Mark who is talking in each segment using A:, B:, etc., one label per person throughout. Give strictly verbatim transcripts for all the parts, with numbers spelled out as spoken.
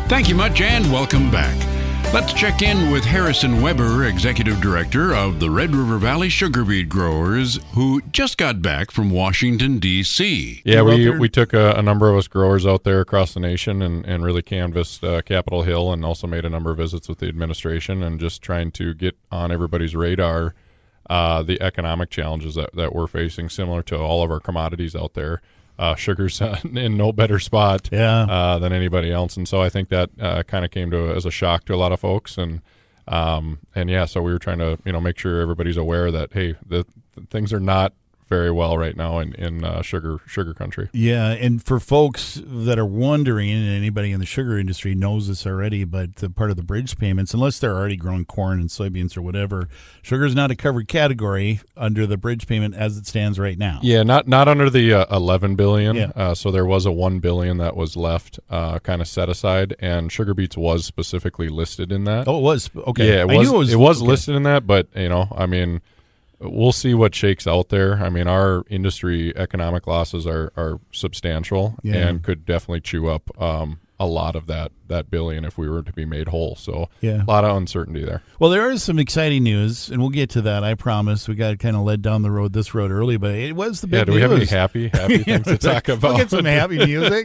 A: Thank you much, and welcome back. Let's check in with Harrison Weber, Executive Director of the Red River Valley Sugar Beet Growers, who just got back from Washington, D C
B: Yeah, we we took a, a number of us growers out there across the nation and, and really canvassed uh, Capitol Hill, and also made a number of visits with the administration and just trying to get on everybody's radar uh, the economic challenges that, that we're facing, similar to all of our commodities out there. Uh, sugar's uh, in no better spot
C: yeah.
B: uh, than anybody else, and so I think that uh, kind of came to as a shock to a lot of folks, and um, and yeah, so we were trying to you know make sure everybody's aware that hey, the, the things are not very well right now in in uh, sugar sugar country.
C: Yeah, and for folks that are wondering, and anybody in the sugar industry knows this already, but the part of the bridge payments, unless they're already growing corn and soybeans or whatever, sugar is not a covered category under the bridge payment as it stands right now.
B: Yeah, not not under the uh, eleven billion.
C: Yeah.
B: Uh, so there was a one billion that was left, uh, kind of set aside, and sugar beets was specifically listed in that.
C: Oh, it was okay.
B: Yeah, it
C: I
B: was.
C: knew it was,
B: it was
C: okay.
B: listed in that, but you know, I mean. We'll see what shakes out there. I mean, our industry economic losses are, are substantial
C: Yeah.
B: and could definitely chew up um, a lot of that, that billion if we were to be made whole. So
C: Yeah.
B: a lot of uncertainty there.
C: Well, there is some exciting news, and we'll get to that, I promise. We got kind of led down the road this road early, but it was the big
B: Yeah, do
C: news.
B: we have any happy, happy things to talk about?
C: We'll get some happy music.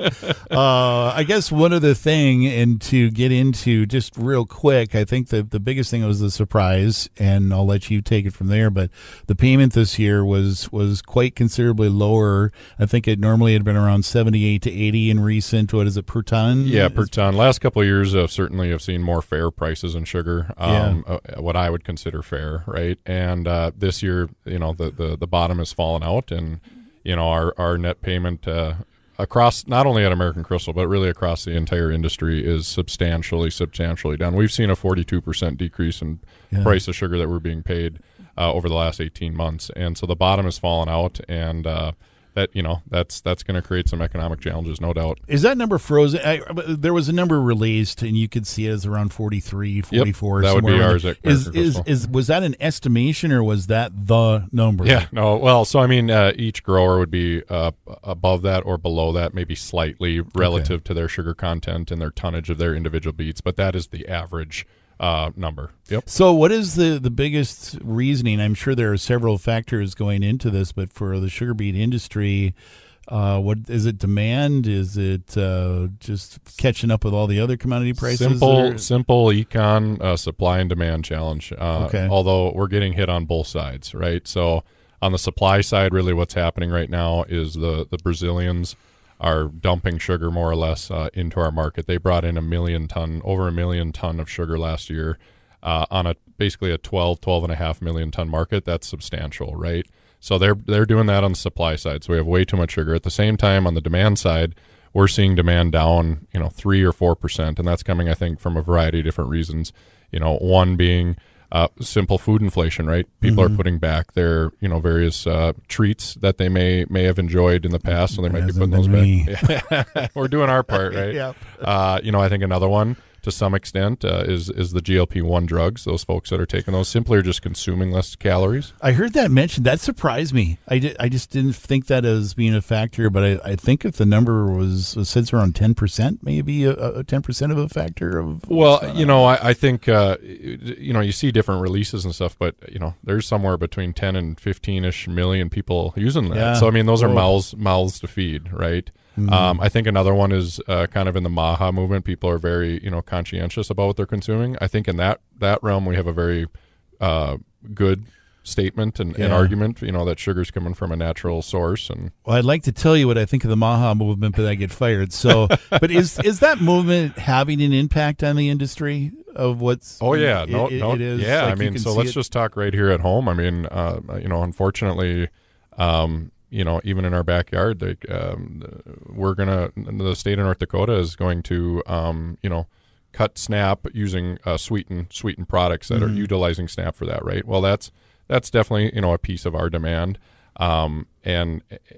C: Uh, I guess one other thing, and to get into just real quick, I think the, the biggest thing was the surprise, and I'll let you take it from there, but the payment this year was, was quite considerably lower. I think it normally had been around seventy-eight to eighty in recent, what is it, per ton?
B: Yeah, per ton. Last couple of years, uh, certainly have seen more fair prices in sugar, um, yeah. uh, what I would consider fair, right? And uh, this year, you know, the, the, the bottom has fallen out, and, you know, our, our net payment uh, across, not only at American Crystal, but really across the entire industry is substantially, substantially down. We've seen a forty-two percent decrease in
C: Yeah.
B: price of sugar that we're being paid uh, over the last eighteen months. And so the bottom has fallen out, and uh, that, you know, that's that's going to create some economic challenges, no doubt.
C: Is that number frozen? I, there was a number released, and you could see it as around forty-three, forty-four.
B: Yep, that would be
C: somewhere
B: ours
C: in
B: at
C: there. Is,
B: American
C: is,
B: Crystal.
C: is, was that an estimation, or was that the number?
B: Yeah, no, well, so I mean, uh, each grower would be uh, above that or below that, maybe slightly relative
C: Okay.
B: to their sugar content and their tonnage of their individual beets, but that is the average uh, number. Yep.
C: So what is the, the biggest reasoning? I'm sure there are several factors going into this, but for the sugar beet industry, uh, what is it? Demand? Is it uh, just catching up with all the other commodity prices?
B: Simple,
C: are-
B: simple econ uh, supply and demand challenge. Uh,
C: Okay.
B: Although we're getting hit on both sides, right? So on the supply side, really what's happening right now is the, the Brazilians are dumping sugar more or less uh, into our market. They brought in a million ton, over a million ton of sugar last year uh, on a basically a twelve, twelve and a half million ton market. That's substantial, right? So they're they're doing that on the supply side. So we have way too much sugar. At the same time, on the demand side, we're seeing demand down, you know, three or four percent, and that's coming, I think, from a variety of different reasons. You know, one being uh, simple food inflation, right? People
C: Mm-hmm.
B: are putting back their, you know, various uh, treats that they may may have enjoyed in the past, so they might be
C: Hasn't
B: putting those
C: been
B: back. Yeah. We're doing our part, right?
C: Yeah.
B: Uh, you know, I think another one, to some extent, uh, is is the G L P one drugs. Those folks that are taking those simply are just consuming less calories.
C: I heard that mentioned. That surprised me. I, di- I just didn't think that as being a factor, but I, I think if the number was, was since around ten percent, maybe a, a ten percent of a factor of.
B: Well,
C: uh,
B: you know, I, I think, uh, you know, you see different releases and stuff, but, you know, there's somewhere between ten and fifteen-ish million people using that.
C: Yeah.
B: So, I mean, those are
C: Whoa.
B: mouths, mouths to feed, right?
C: Mm-hmm.
B: Um, I think another one is uh, kind of in the Maha movement. People are very, you know, conscientious about what they're consuming. I think in that, that realm, we have a very uh, good statement and, and
C: Yeah.
B: argument, you know, that sugar's coming from a natural source. And
C: Well, I'd like to tell you what I think of the Maha movement, but I get fired. So, but is is that movement having an impact on the industry of what's?
B: Oh yeah,
C: it-
B: no,
C: it,
B: no,
C: it is.
B: yeah.
C: Like
B: I
C: you
B: mean,
C: can
B: so
C: see
B: let's
C: it.
B: just talk right here at home. I mean, uh, you know, unfortunately, um, you know, even in our backyard, they, um, we're gonna the state of North Dakota is going to, um, you know, cut SNAP using uh, sweetened sweetened products that
C: Mhm.
B: are utilizing SNAP for that, right? Well, that's that's definitely, you know, a piece of our demand, um, and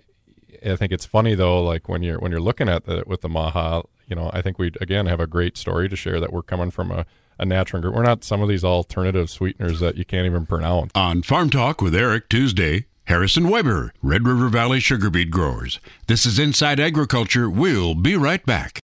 B: I think it's funny though, like when you're when you're looking at the with the Maha, you know, I think we again have a great story to share that we're coming from a a natural ingredient. We're not some of these alternative sweeteners that you can't even pronounce.
A: On Farm Talk with Eric Tuesday, Harrison Weber, Red River Valley Sugar Beet Growers. This is Inside Agriculture. We'll be right back.